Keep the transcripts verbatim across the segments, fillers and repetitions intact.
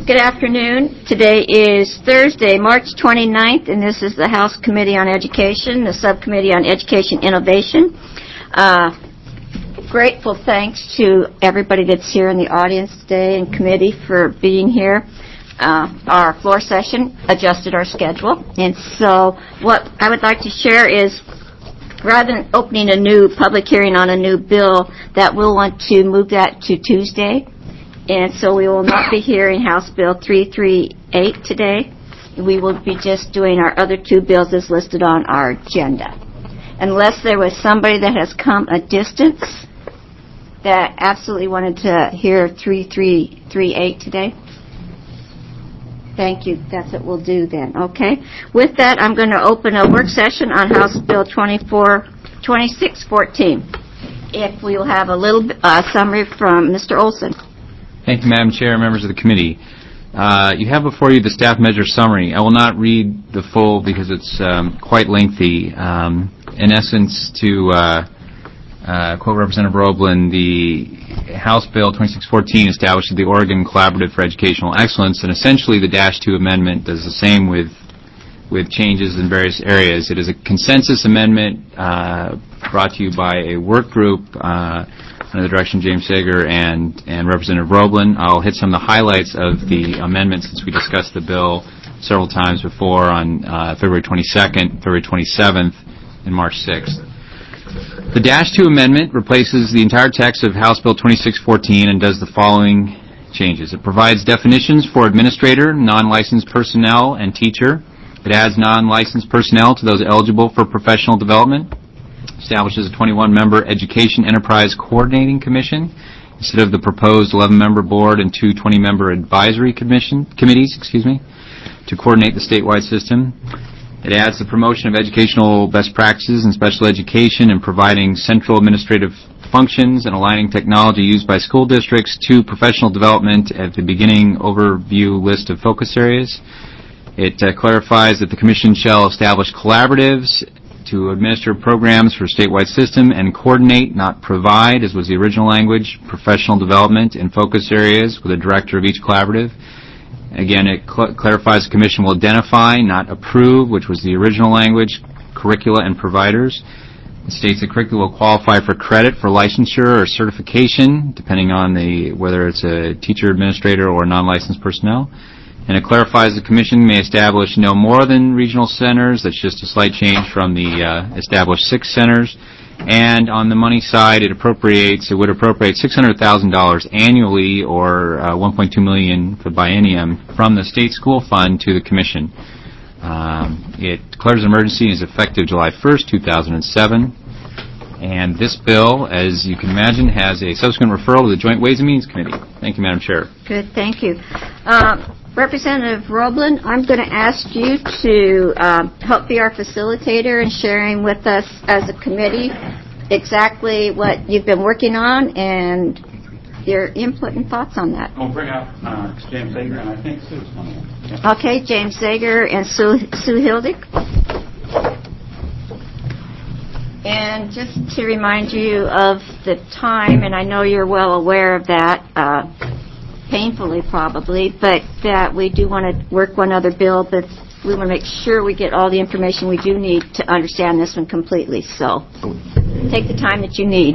Good afternoon. Today is Thursday, March twenty-ninth, and this is the House Committee on Education, the Subcommittee on Education Innovation. Uh, grateful thanks to everybody that's here in the audience today and committee for being here. Uh, our floor session adjusted our schedule, and so what I would like to share is, rather than opening a new public hearing on a new bill, that we'll want to move that to Tuesday. And so we will not be hearing House Bill three thirty-eight today. We will be just doing our other two bills as listed on our agenda. Unless there was somebody that has come a distance that absolutely wanted to hear three thirty-eight today. Thank you. That's what we'll do then. Okay. With that, I'm going to open a work session on House Bill twenty-six fourteen. If we will have a little uh, summary from Mister Olson. Thank you, Madam Chair, members of the committee. Uh, you have before you the staff measure summary. I will not read the full because it's um, quite lengthy. Um, in essence, to uh, uh, quote Representative Roblin, the House Bill twenty-six fourteen establishes the Oregon Collaborative for Educational Excellence, and essentially the Dash two amendment does the same with with changes in various areas. It is a consensus amendment uh, brought to you by a work group uh, under the direction of James Sager and, and Representative Roblin. I'll hit some of the highlights of the amendment since we discussed the bill several times before on uh, February twenty-second, February twenty-seventh, and March sixth. The Dash two amendment replaces the entire text of House Bill twenty-six fourteen and does the following changes. It provides definitions for administrator, non-licensed personnel, and teacher. It adds non-licensed personnel to those eligible for professional development. Establishes a twenty-one member Education Enterprise Coordinating Commission instead of the proposed eleven member board and two twenty member advisory commission committees, excuse me, to coordinate the statewide system. It adds the promotion of educational best practices in special education and providing central administrative functions and aligning technology used by school districts to professional development at the beginning overview list of focus areas. It uh, clarifies that the Commission shall establish collaboratives to administer programs for statewide system and coordinate, not provide, as was the original language, professional development in focus areas with a director of each collaborative. Again, it cl- clarifies the Commission will identify, not approve, which was the original language, curricula and providers. It states that curricula will qualify for credit for licensure or certification, depending on the whether it's a teacher, administrator, or non-licensed personnel. And it clarifies the Commission may establish no more than regional centers. That's just a slight change from the uh, established six centers. And on the money side, it appropriates, it would appropriate six hundred thousand dollars annually, or uh, one point two million dollars for biennium, from the state school fund to the Commission. Um, it declares an emergency and is effective July first, two thousand seven. And this bill, as you can imagine, has a subsequent referral to the Joint Ways and Means Committee. Thank you, Madam Chair. Good, thank you. Uh, Representative Roblin, I'm going to ask you to um, help be our facilitator in sharing with us as a committee exactly what you've been working on and your input and thoughts on that. We'll bring up uh, James Sager and I think Sue's coming in. Yeah. Okay, James Sager and Sue, Sue Hildig. And just to remind you of the time, and I know you're well aware of that, uh, painfully probably, but that we do want to work one other bill, but we want to make sure we get all the information we do need to understand this one completely. So take the time that you need.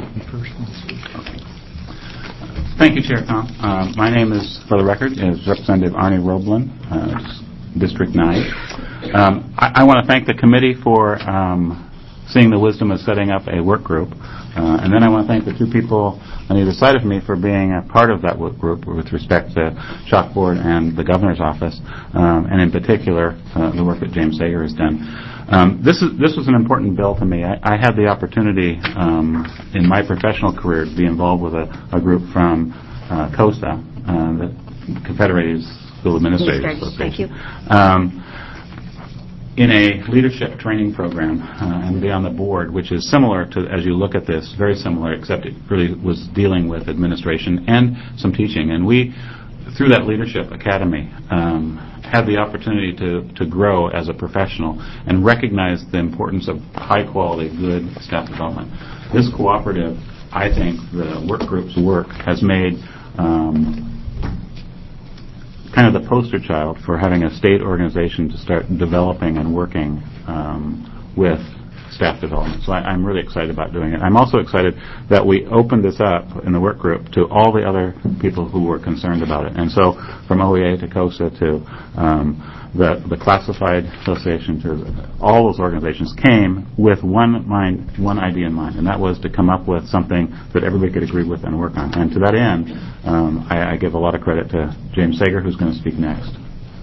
Thank you, Chair Tom. Uh, my name is, for the record, is Representative Arnie Roblin, uh, District nine. Um, I, I want to thank the committee for um, seeing the wisdom of setting up a work group. Uh, and then I want to thank the two people on either side of me for being a part of that work group with respect to Shock Board and the Governor's Office, um, and in particular, uh, the work that James Sager has done. Um, this is this was an important bill to me. I, I had the opportunity um, in my professional career to be involved with a, a group from uh, COSA, uh, the Confederated School Administrators Association. Thank you. Um, in a leadership training program uh, and be on the board, which is similar to, as you look at this, very similar, except it really was dealing with administration and some teaching. And we, through that leadership academy, um, had the opportunity to, to grow as a professional and recognize the importance of high-quality, good staff development. This cooperative, I think, the work group's work has made um, kind of the poster child for having a state organization to start developing and working um, with staff development. So I, I'm really excited about doing it. I'm also excited that we opened this up in the work group to all the other people who were concerned about it. And so from O E A to COSA to um, the, the Classified Association to all those organizations came with one mind, one idea in mind, and that was to come up with something that everybody could agree with and work on. And to that end, um, I, I give a lot of credit to James Sager, who's going to speak next.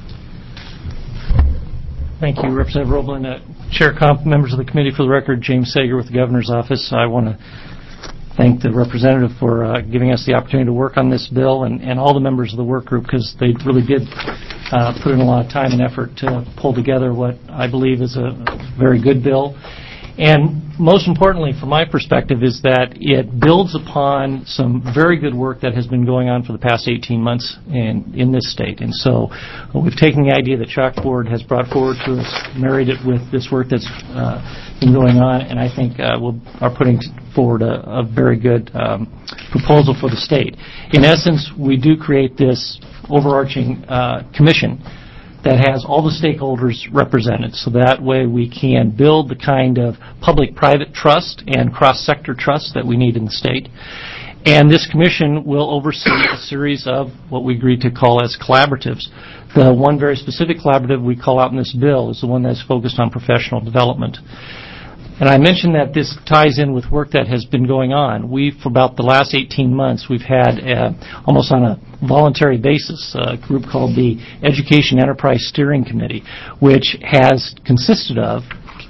Thank you, Representative Roblin. Uh, Chair Comp, members of the committee, for the record, James Sager with the Governor's Office. I want to thank the representative for uh, giving us the opportunity to work on this bill, and, and all the members of the work group, because they really did uh, put in a lot of time and effort to pull together what I believe is a very good bill. And most importantly, from my perspective, is that it builds upon some very good work that has been going on for the past eighteen months in, in this state. And so uh, we've taken the idea that Chalkboard has brought forward to us, married it with this work that's uh, been going on, and I think uh, we are putting forward a, a very good um, proposal for the state. In essence, we do create this overarching uh, commission that has all the stakeholders represented, so that way we can build the kind of public-private trust and cross-sector trust that we need in the state. And this commission will oversee a series of what we agreed to call as collaboratives. The one very specific collaborative we call out in this bill is the one that's focused on professional development. And I mentioned that this ties in with work that has been going on. We, for about the last eighteen months, we've had, uh, almost on a voluntary basis, a group called the Education Enterprise Steering Committee, which has consisted of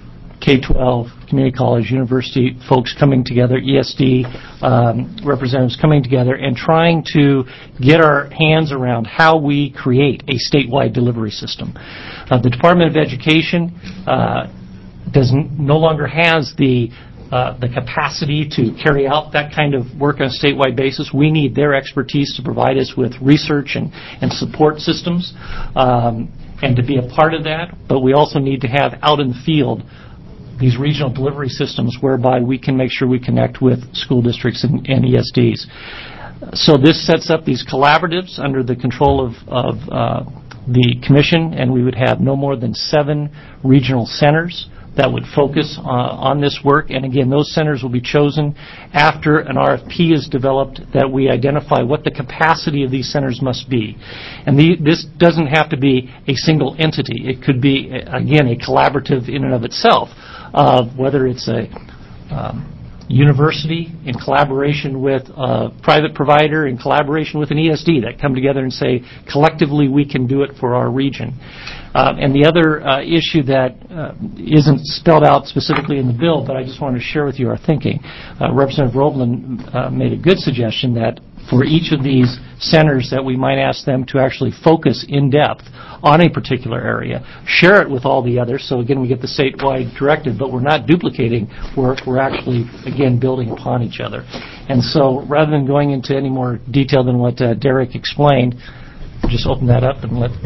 K twelve, community college, university folks coming together, E S D um, representatives coming together and trying to get our hands around how we create a statewide delivery system. Uh, the Department of Education uh, does n- no longer has the uh, the capacity to carry out that kind of work on a statewide basis. We need their expertise to provide us with research and, and support systems um, and to be a part of that. But we also need to have out in the field these regional delivery systems whereby we can make sure we connect with school districts and, and E S Ds. So this sets up these collaboratives under the control of, of uh, the commission, and we would have no more than seven regional centers that would focus uh, on this work. And again, those centers will be chosen after an R F P is developed that we identify what the capacity of these centers must be. And the, this doesn't have to be a single entity. It could be, again, a collaborative in and of itself, uh, whether it's a um, university in collaboration with a private provider, in collaboration with an E S D, that come together and say, collectively we can do it for our region. Uh, and the other uh, issue that uh, isn't spelled out specifically in the bill, but I just wanted to share with you our thinking. Uh, Representative Roblin uh, made a good suggestion that for each of these centers that we might ask them to actually focus in depth on a particular area, share it with all the others, so again we get the statewide directive, but we're not duplicating work, we're actually, again, building upon each other. And so rather than going into any more detail than what uh, Derek explained, just open that up and let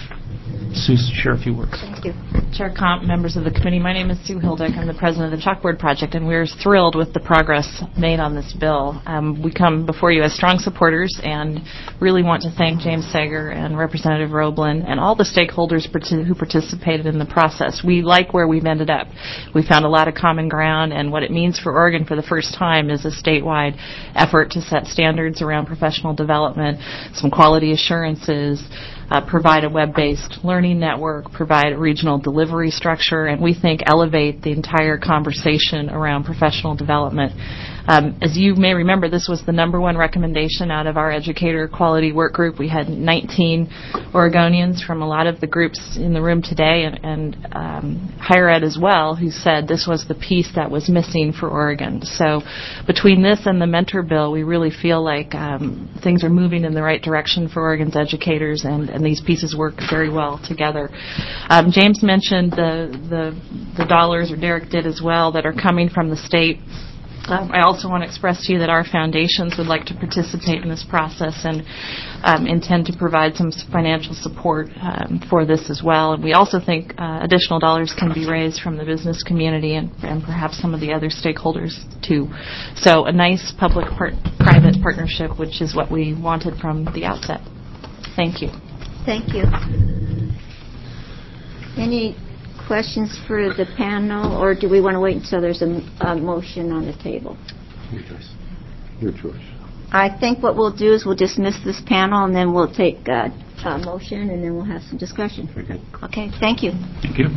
Sue share a few words. Thank you. Chair Comp, members of the committee, my name is Sue Hildick. I'm the president of the Chalkboard Project, and we're thrilled with the progress made on this bill. Um, we come before you as strong supporters and really want to thank James Sager and Representative Roblin and all the stakeholders partic- who participated in the process. We like where we've ended up. We found a lot of common ground, and what it means for Oregon for the first time is a statewide effort to set standards around professional development, some quality assurances, Uh, provide a web-based learning network, provide a regional delivery structure, and we think elevate the entire conversation around professional development. Um, as you may remember, this was the number one recommendation out of our educator quality work group. We had nineteen Oregonians from a lot of the groups in the room today, and, and um, higher ed as well, who said this was the piece that was missing for Oregon. So between this and the mentor bill, we really feel like um, things are moving in the right direction for Oregon's educators, and, and these pieces work very well together. Um, James mentioned the, the, the dollars, or Derek did as well, that are coming from the state. Um, I also want to express to you that our foundations would like to participate in this process and um, intend to provide some financial support um, for this as well. And we also think uh, additional dollars can be raised from the business community and, and perhaps some of the other stakeholders too. So a nice public-private partnership, which is what we wanted from the outset. Thank you. Thank you. Any questions for the panel, or do we want to wait until there's a, a motion on the table? Your choice. Your choice. I think what we'll do is we'll dismiss this panel, and then we'll take uh, a motion, and then we'll have some discussion. Okay. Okay, thank you. Thank you.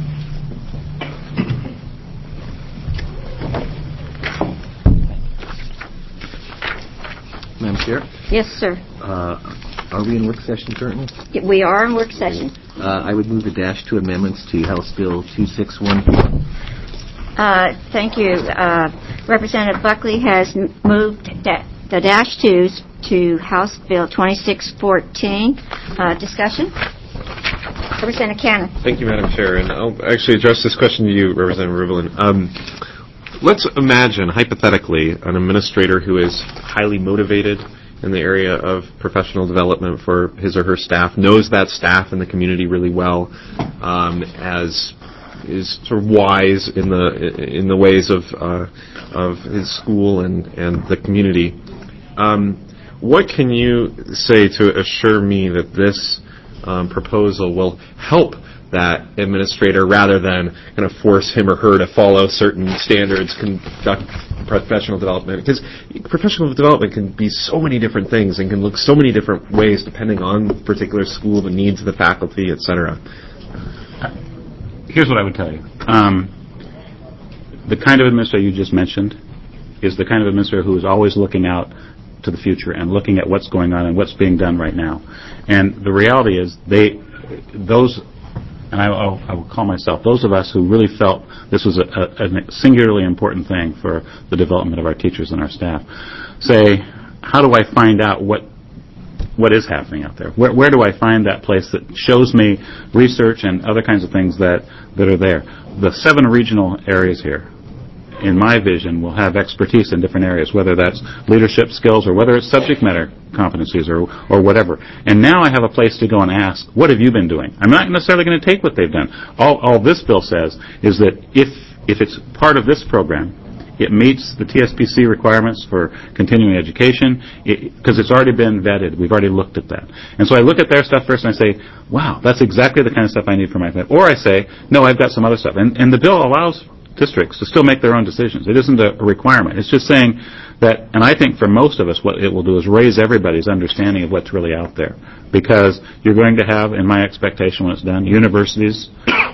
Madam Chair, Yes, sir. uh, are we in work session currently? We are in work session. Uh, I would move the dash two amendments to House Bill two six one four. Uh, thank you. Uh, Representative Buckley has m- moved da- the dash twos to House Bill twenty-six fourteen. Uh, discussion? Representative Cannon. Thank you, Madam Chair. And I'll actually address this question to you, Representative Rivlin. Um, let's imagine, hypothetically, an administrator who is highly motivated in the area of professional development for his or her staff, knows that staff and the community really well, um, as is sort of wise in the in the ways of uh, of his school and, and the community. Um, what can you say to assure me that this um, proposal will help that administrator rather than kind of force him or her to follow certain standards, conduct professional development? Because professional development can be so many different things and can look so many different ways depending on the particular school, the needs of the faculty, et cetera. Here's what I would tell you. Um, the kind of administrator you just mentioned is the kind of administrator who is always looking out to the future and looking at what's going on and what's being done right now. And the reality is they, those, and I, I'll, I will call myself, those of us who really felt this was a, a, a singularly important thing for the development of our teachers and our staff, say, how do I find out what what is happening out there? Where, where do I find that place that shows me research and other kinds of things that, that are there? The seven regional areas here, in my vision, will have expertise in different areas, whether that's leadership skills or whether it's subject matter competencies or, or whatever. And now I have a place to go and ask, what have you been doing? I'm not necessarily going to take what they've done. All, all this bill says is that if, if it's part of this program, it meets the T S P C requirements for continuing education, because it, it's already been vetted. We've already looked at that. And so I look at their stuff first and I say, wow, that's exactly the kind of stuff I need for my family. Or I say, no, I've got some other stuff. And, and the bill allows districts to still make their own decisions. It isn't a requirement. It's just saying that, and I think for most of us what it will do is raise everybody's understanding of what's really out there. Because you're going to have, in my expectation when it's done, universities,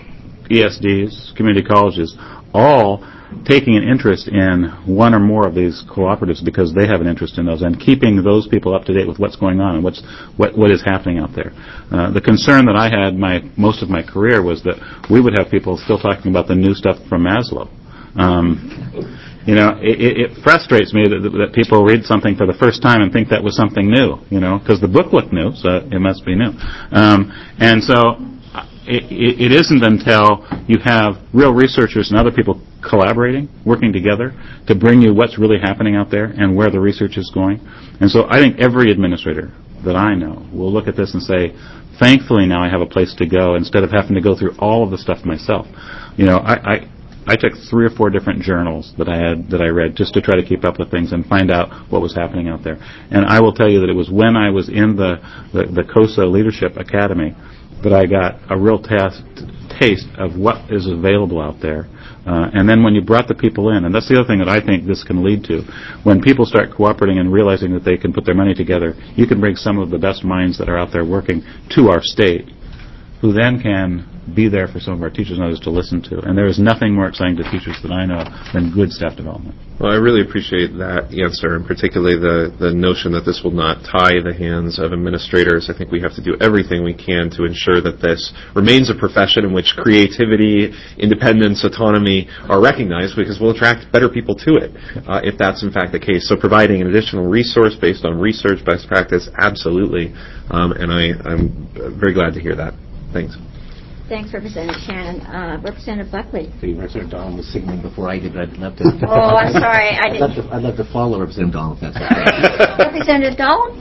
E S Ds, community colleges, all taking an interest in one or more of these cooperatives because they have an interest in those, and keeping those people up to date with what's going on and what's what what is happening out there. Uh, the concern that I had my most of my career was that we would have people still talking about the new stuff from Maslow. Um, you know, it, it frustrates me that, that people read something for the first time and think that was something new. You know, because the book looked new, so it must be new. Um, and so. It, it, it isn't until you have real researchers and other people collaborating, working together to bring you what's really happening out there and where the research is going. And so I think every administrator that I know will look at this and say, thankfully now I have a place to go instead of having to go through all of the stuff myself. You know, I, I, I took three or four different journals that I had, that I read just to try to keep up with things and find out what was happening out there. And I will tell you that it was when I was in the, the, the COSA Leadership Academy that I got a real taste, taste of what is available out there. Uh, and then when you brought the people in, and that's the other thing that I think this can lead to, when people start cooperating and realizing that they can put their money together, you can bring some of the best minds that are out there working to our state, who then can be there for some of our teachers and others to listen to. And there is nothing more exciting to teachers that I know than good staff development. Well, I really appreciate that answer, and particularly the, the notion that this will not tie the hands of administrators. I think we have to do everything we can to ensure that this remains a profession in which creativity, independence, autonomy are recognized, because we'll attract better people to it uh, if that's in fact the case. So providing an additional resource based on research, best practice, absolutely. Um, and I, I'm very glad to hear that. Thanks. Thanks, Representative Shannon. Uh, Representative Buckley. The Representative Donald was signaling before I did. I'd love to. Oh, I'm sorry. I I'd, didn't. love to, I'd love to follow Representative Donald, if that's okay. Representative Dahl?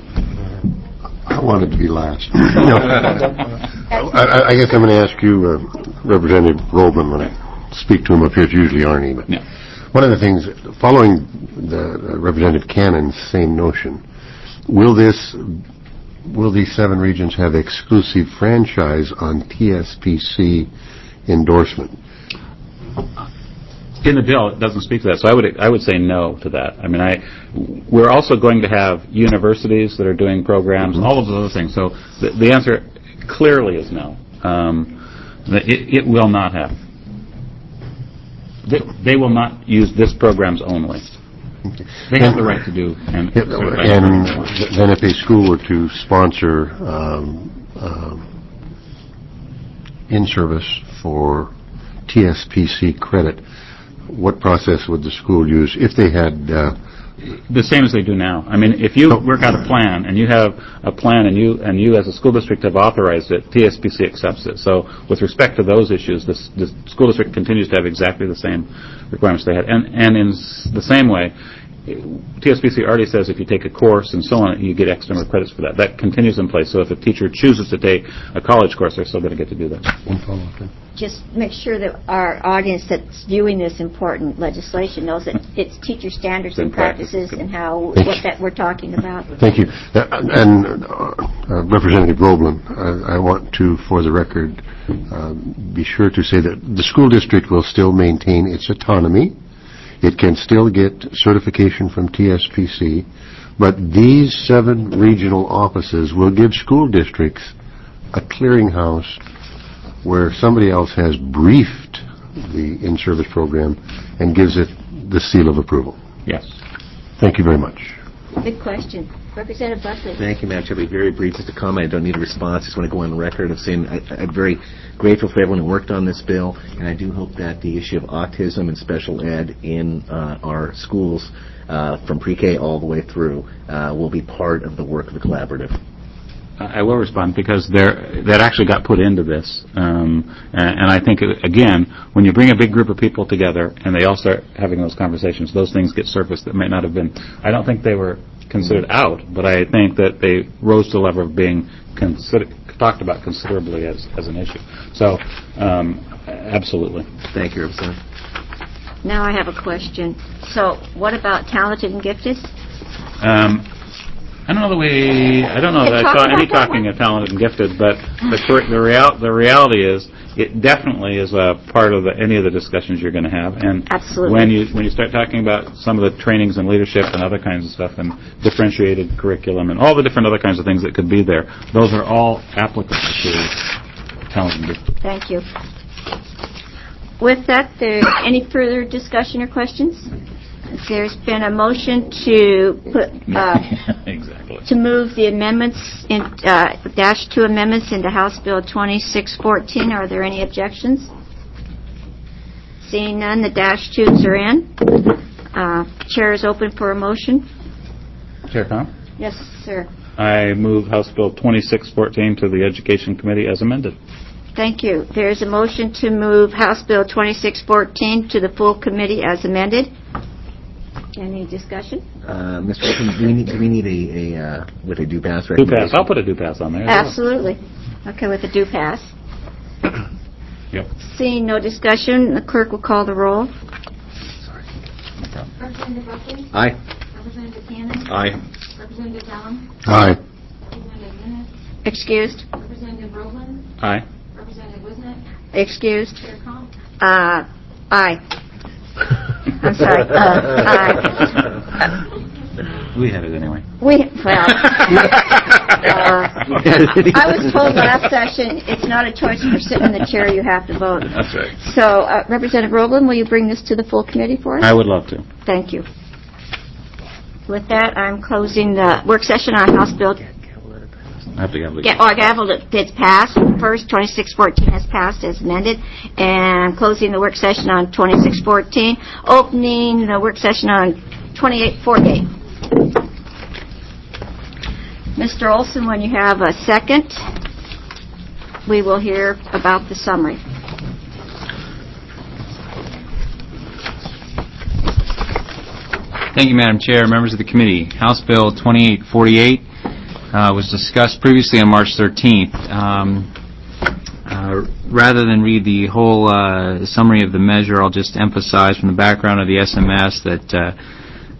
I wanted to be last. No. I, I guess I'm going to ask you, uh, Representative Roblin, when I speak to him up here. It's usually Arnie. But yeah. One of the things, following the uh, Representative Cannon's same notion, will this will these seven regions have exclusive franchise on T S P C endorsement? In the bill, it doesn't speak to that, so I would I would say no to that. I mean, I we're also going to have universities that are doing programs and all of those other things. So the, the answer clearly is no. Um, it, it will not have. They, they will not use this programs only. They have the right to do. And, and then if a school were to sponsor um, um, in-service for T S P C credit, what process would the school use if they had... Uh, the same as they do now. I mean, if you work out a plan and you have a plan and you and you as a school district have authorized it, T S P C accepts it. So with respect to those issues, this, this school district continues to have exactly the same requirements they had. And, and in the same way, T S P C already says if you take a course and so on, you get X number of credits for that. That continues in place. So if a teacher chooses to take a college course, they're still going to get to do that. Just make sure that our audience that's viewing this important legislation knows that it's teacher standards and practices and how what that we're talking about. Thank you. Uh, and uh, uh, Representative Roblin, I, I want to, for the record, uh, be sure to say that the school district will still maintain its autonomy. It can still get certification from T S P C, but these seven regional offices will give school districts a clearinghouse where somebody else has briefed the in-service program and gives it the seal of approval. Yes. Thank you very much. Good question. Representative Buckley. Thank you, Madam Chair. I'll be very brief. Just a comment. I don't need a response. I just want to go on record of saying I, I'm very grateful for everyone who worked on this bill, and I do hope that the issue of autism and special ed in uh, our schools uh, from pre-K all the way through uh, will be part of the work of the collaborative. I will respond because there, that actually got put into this. Um, and, and I think, again, when you bring a big group of people together and they all start having those conversations, those things get surfaced that might not have been. I don't think they were considered out, but I think that they rose to the level of being consider, talked about considerably as, as an issue. So, um, absolutely. Thank you, Representative. Now I have a question. So, what about talented and gifted? Um, I don't know the way. I don't know that I saw any talking of talented and gifted, but the the, real, the reality is, it definitely is a part of the, any of the discussions you're going to have. And absolutely. when you when you start talking about some of the trainings and leadership and other kinds of stuff and differentiated curriculum and all the different other kinds of things that could be there, those are all applicable to talented and gifted. Thank you. With that, there any further discussion or questions? There's been a motion to put uh, exactly to move the amendments in uh, dash two amendments into House Bill twenty-six fourteen. Are there any objections? Seeing none, the dash twos are in. Uh, chair is open for a motion. Chair Tom? Yes, sir. I move House Bill twenty-six fourteen to the Education Committee as amended. Thank you. There's a motion to move House Bill twenty-six fourteen to the full committee as amended. Any discussion? Uh, Mister Wilson, do we need, do we need a, a uh, with a do pass Do recommendation? pass. I'll put a do pass on there. Absolutely. Okay, with a do pass. Yep. Seeing no discussion, the clerk will call the roll. Sorry. No problem. Representative Buckley? Aye. Representative Cannon? Aye. Representative Dallin? Aye. Representative Minnis? Excused. Representative Roblin? Aye. Representative Wisnet? Excused. Chair Comp? Uh, aye. I'm sorry. Uh, aye. We had it anyway. We, well, uh, I was told last session it's not a choice if you're sitting in the chair, you have to vote. That's right. So, uh, Representative Roblin, will you bring this to the full committee for us? I would love to. Thank you. With that, I'm closing the work session on House Bill. I have to gavel. Yeah, oh, I gavelled it. It's passed. First, twenty-six fourteen has passed as amended. And I'm closing the work session on twenty-six fourteen. Opening the work session on twenty-eight forty-eight. Mister Olson, when you have a second, we will hear about the summary. Thank you, Madam Chair, members of the committee. House Bill twenty-eight forty-eight uh, was discussed previously on March thirteenth. Um, uh, rather than read the whole uh, summary of the measure, I'll just emphasize from the background of the S M S that uh,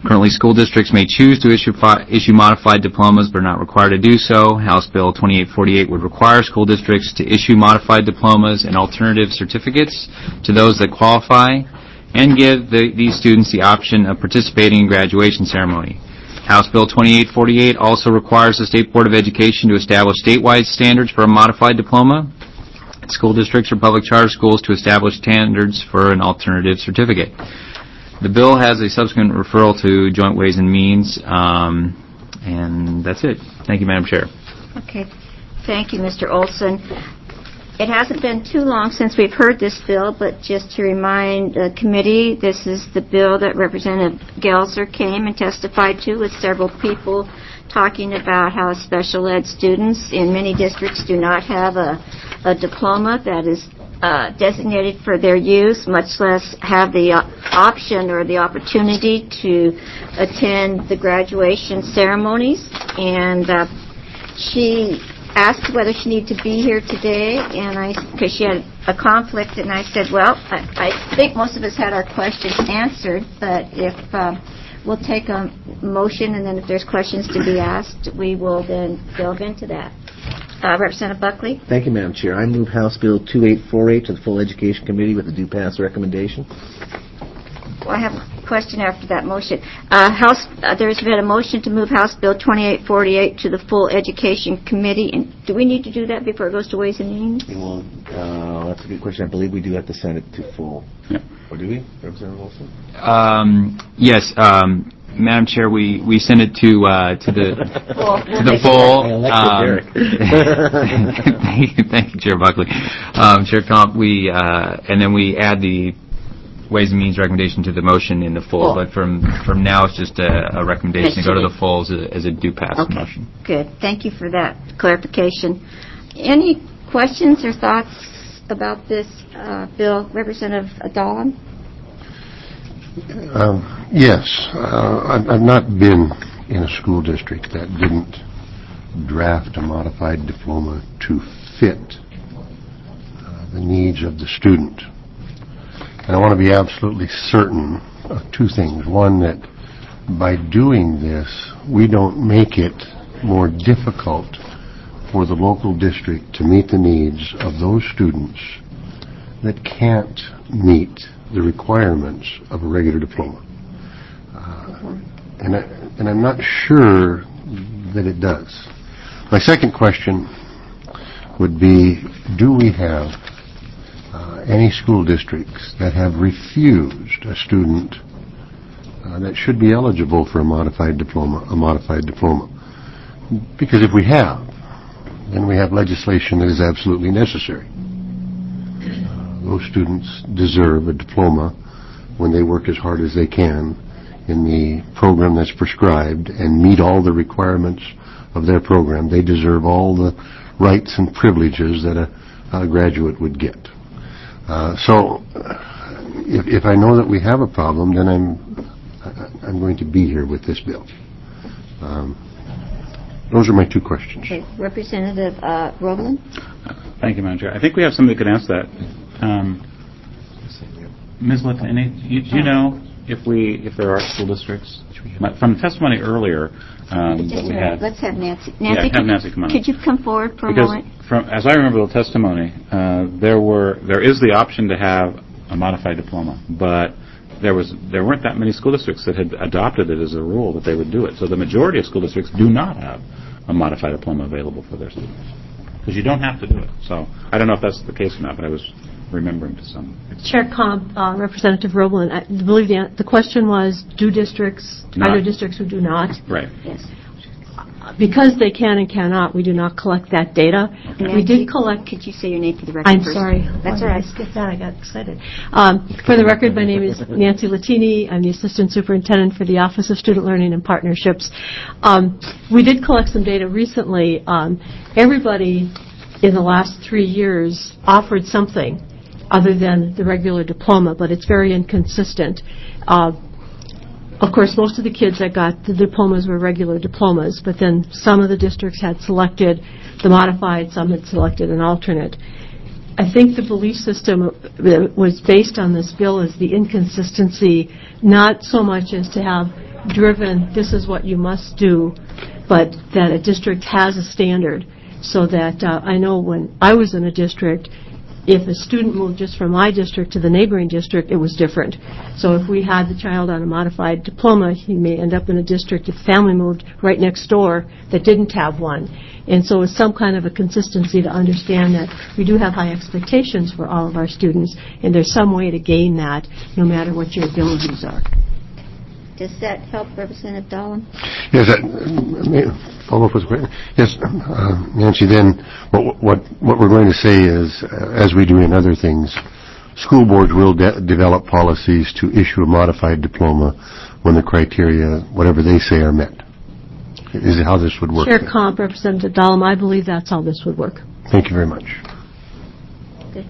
Currently, school districts may choose to issue, fi- issue modified diplomas but are not required to do so. House Bill twenty-eight forty-eight would require school districts to issue modified diplomas and alternative certificates to those that qualify and give the, these students the option of participating in graduation ceremony. House Bill twenty-eight forty-eight also requires the State Board of Education to establish statewide standards for a modified diploma, school districts or public charter schools to establish standards for an alternative certificate. The bill has a subsequent referral to Joint Ways and Means, um, and that's it. Thank you, Madam Chair. Okay. Thank you, Mister Olson. It hasn't been too long since we've heard this bill, but just to remind the committee, this is the bill that Representative Gelser came and testified to with several people talking about how special ed students in many districts do not have a, a diploma that is uh, designated for their use, much less have the uh, option or the opportunity to attend the graduation ceremonies. And uh, she asked whether she needed to be here today, and I, because she had a conflict, and I said, well, I, I think most of us had our questions answered, but if uh, we'll take a motion, and then if there's questions to be asked, we will then delve into that. Uh, Representative Buckley? Thank you, Madam Chair. I move House Bill twenty-eight forty-eight to the full Education Committee with a due pass recommendation. Well, I have a question after that motion. Uh, House, uh, there's been a motion to move House Bill twenty-eight forty-eight to the full Education Committee. And do we need to do that before it goes to Ways and Means? Well, uh, that's a good question. I believe we do have to send it to full. Yeah. Or do we, Representative Wilson? Um, yes, um, Madam Chair, we, we send it to uh, to the to the full. Um, thank you, thank you, Chair Buckley. Um, Chair Comp, we uh, and then we add the Ways and Means recommendation to the motion in the full. Full. But from from now, it's just a, a recommendation to go to the full as a, as a due pass Okay. motion. Good. Thank you for that clarification. Any questions or thoughts about this uh, bill, Representative Dahlem? Um, yes, uh, I've, I've not been in a school district that didn't draft a modified diploma to fit uh, the needs of the student. And I want to be absolutely certain of two things. One, that by doing this, we don't make it more difficult for the local district to meet the needs of those students that can't meet the requirements of a regular diploma. Uh, and, I, and I'm not sure that it does. My second question would be, do we have uh, any school districts that have refused a student uh, that should be eligible for a modified diploma, a modified diploma? Because if we have, then we have legislation that is absolutely necessary. Those students deserve a diploma when they work as hard as they can in the program that's prescribed and meet all the requirements of their program. They deserve all the rights and privileges that a, a graduate would get. Uh, so if, if I know that we have a problem, then I'm, I'm going to be here with this bill. Um, those are my two questions. Okay. Representative uh, Roblin? Thank you, Madam Chair. I think we have somebody who could answer that. Um, Miz Latini, you, do you know if we if there are school districts from the testimony earlier um, Just that we a minute. had? Let's have Nancy. Nancy, Yeah, have could, Nancy come on. Could you come forward for Because a moment? from as I remember the testimony, uh, there were there is the option to have a modified diploma, but there was there weren't that many school districts that had adopted it as a rule that they would do it. So the majority of school districts do not have a modified diploma available for their students because you don't have to do it. So I don't know if that's the case or not, but I was remembering to some extent. Chair Comp, uh, Representative Roblin, I believe the, the question was, do districts, Not. are there districts who do not? Right. Yes. Because they can and cannot, we do not collect that data. We Nancy, did collect. Could you say your name for the record I'm first? sorry. That's Why all right. did I skip that? I got excited. Um, for the record, my name is Nancy Latini. I'm the Assistant Superintendent for the Office of Student Learning and Partnerships. Um, we did collect some data recently. Um, everybody in the last three years offered something other than the regular diploma, but it's very inconsistent. Uh, Of course, most of the kids that got the diplomas were regular diplomas, but then some of the districts had selected the modified, some had selected an alternate. I think the belief system that was based on this bill is the inconsistency, not so much as to have driven, this is what you must do, but that a district has a standard, so that uh, I know when I was in a district, if a student moved just from my district to the neighboring district, it was different. So if we had the child on a modified diploma, he may end up in a district if the family moved right next door that didn't have one. And so it's some kind of a consistency to understand that we do have high expectations for all of our students, and there's some way to gain that no matter what your abilities are. Does that help, Representative Dahlem? Yes, that, may I follow up with a question? Yes, uh, Nancy, then what, what, what we're going to say is, uh, as we do in other things, school boards will de- develop policies to issue a modified diploma when the criteria, whatever they say, are met. Is it how this would work? Chair Comp, Representative Dahlem, I believe that's how this would work. Thank you very much. Good.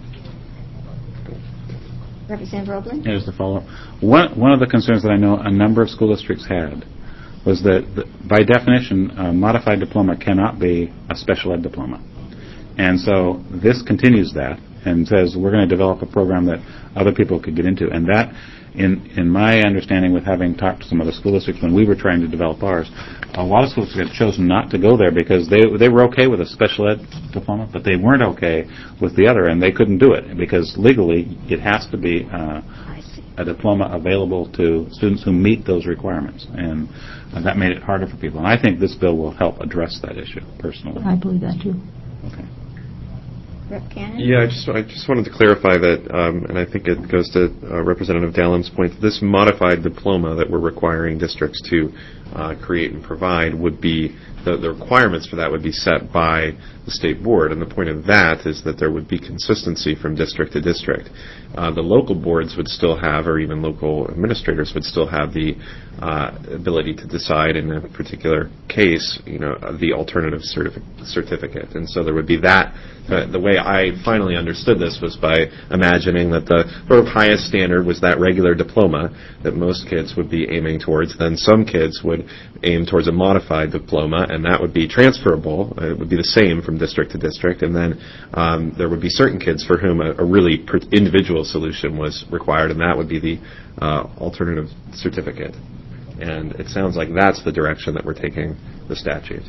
Representative Roblin? Here's the follow-up. One, one of the concerns that I know a number of school districts had was that, the, by definition, a modified diploma cannot be a special ed diploma. And so this continues that and says we're going to develop a program that other people could get into. And that, in, in my understanding with having talked to some other school districts when we were trying to develop ours, a lot of schools had chosen not to go there because they they were okay with a special ed diploma, but they weren't okay with the other, and they couldn't do it because legally it has to be uh, a diploma available to students who meet those requirements, and uh, that made it harder for people. And I think this bill will help address that issue, personally. I believe that, too. Okay. Rep Cannon? Yeah, I just I just wanted to clarify that, um, and I think it goes to uh, Representative Dallem's point, that this modified diploma that we're requiring districts to uh, create and provide would be, the, the requirements for that would be set by the state board, and the point of that is that there would be consistency from district to district. Uh, the local boards would still have, or even local administrators would still have the uh, ability to decide in a particular case, you know, the alternative certifi- certificate. And so there would be that. Uh, the way I finally understood this was by imagining that the sort of highest standard was that regular diploma that most kids would be aiming towards. Then some kids would aim towards a modified diploma, and that would be transferable. It would be the same from district to district. And then um, there would be certain kids for whom a, a really per- individual solution was required, and that would be the uh, alternative certificate. And it sounds like that's the direction that we're taking the statute.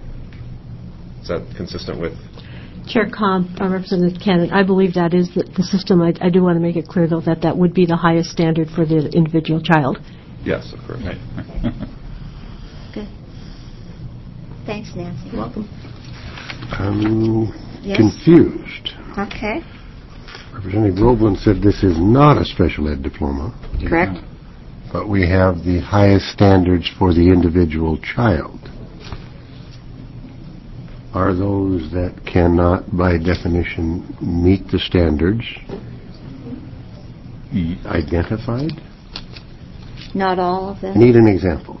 Is that consistent with? Chair Comp, uh, Representative Cannon, I believe that is the, the system. I, I do want to make it clear, though, that that would be the highest standard for the individual child. Yes, of course. Right. Good. Thanks, Nancy. You're welcome. I'm Yes? confused. Okay. Representative Roblin said this is not a special ed diploma, Correct. but we have the highest standards for the individual child. Are those that cannot, by definition, meet the standards identified? Not all of them. Need an example.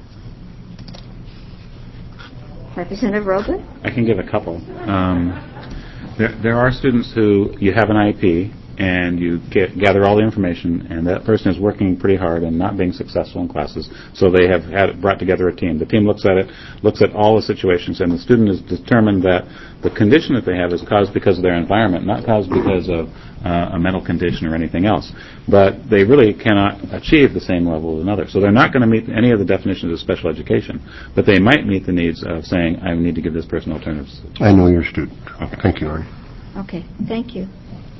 Representative Roblin? I can give a couple. Um, there, there are students who you have an I E P and you get, gather all the information, and that person is working pretty hard and not being successful in classes, so they have had brought together a team. The team looks at it, looks at all the situations, and the student is determined that the condition that they have is caused because of their environment, not caused because of uh, a mental condition or anything else. But they really cannot achieve the same level as another. So they're not going to meet any of the definitions of special education, but they might meet the needs of saying, I need to give this person alternatives. I know your student. Okay. Thank you, Arnie. Okay, thank you.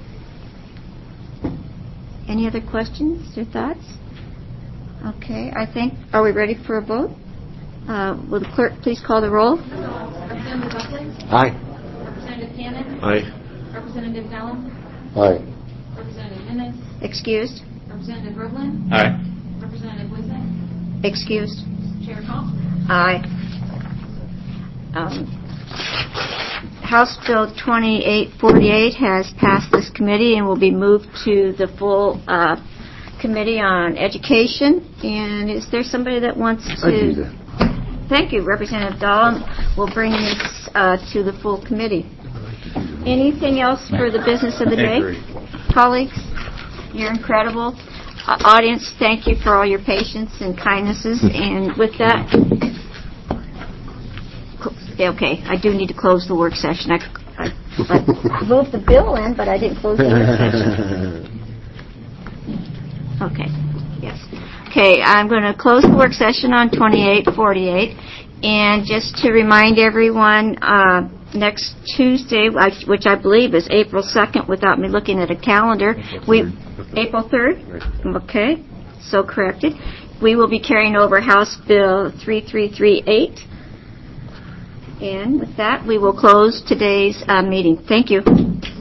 Any other questions or thoughts? Okay, I think, are we ready for a vote? Uh, will the clerk please call the roll? Representative Buckley? Aye. Representative Cannon? Aye. Representative Dallum? Aye. Representative Minnis? Excused? Representative Roblin? Aye. Representative Wiesen? Excused? Chair Comp? Aye. Um, House Bill twenty-eight forty-eight has passed this committee and will be moved to the full uh, Committee on Education. And is there somebody that wants to? I do that. Thank you, Representative Dahlem. We'll bring this uh, to the full committee. Anything else for the business of the day? Colleagues, you're incredible. Uh, audience, thank you for all your patience and kindnesses. And with that, okay, I do need to close the work session. I, I, I moved the bill in, but I didn't close the work session. Okay, yes. Okay, I'm going to close the work session on twenty-eight forty-eight, and just to remind everyone, uh, next Tuesday, I- which I believe is April second, without me looking at a calendar, we April third? Okay, so corrected. We will be carrying over House Bill thirty-three thirty-eight. And with that, we will close today's uh, meeting. Thank you.